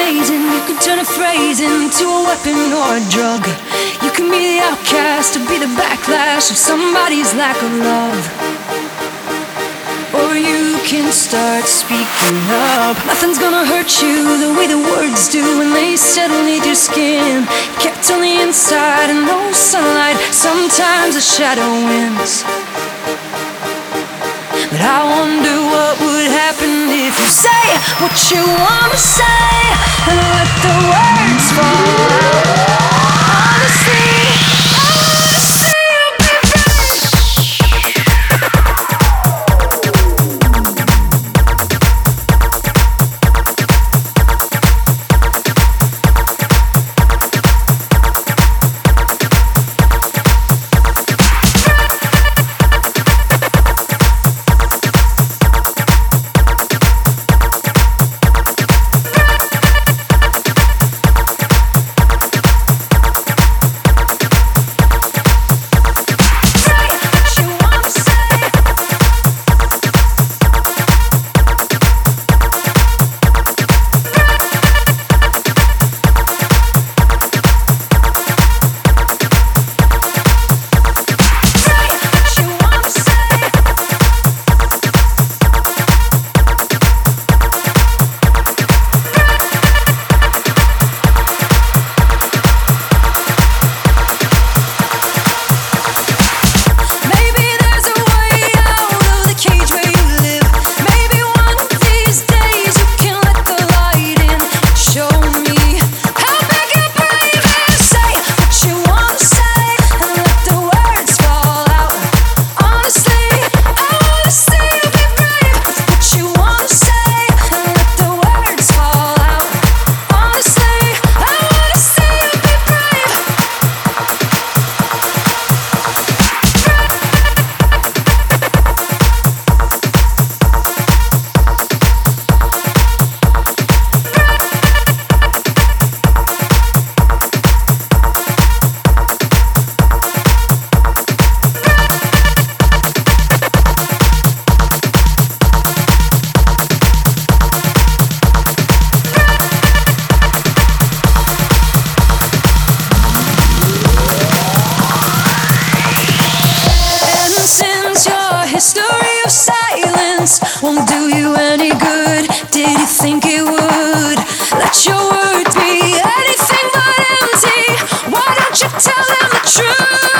amazing. You can turn a phrase into a weapon or a drug. You can be the outcast or be the backlash of somebody's lack of love. Or you can start speaking up. Nothing's gonna hurt you the way the words do when they settle beneath your skin. Kept on the inside and no sunlight. Sometimes a shadow wins. But I wonder what would happen if you say what you wanna say and let the words fall out. Honestly, I wanna see you be history of silence won't do you any good. Did you think it would? Let your words be anything but empty. Why don't you tell them the truth?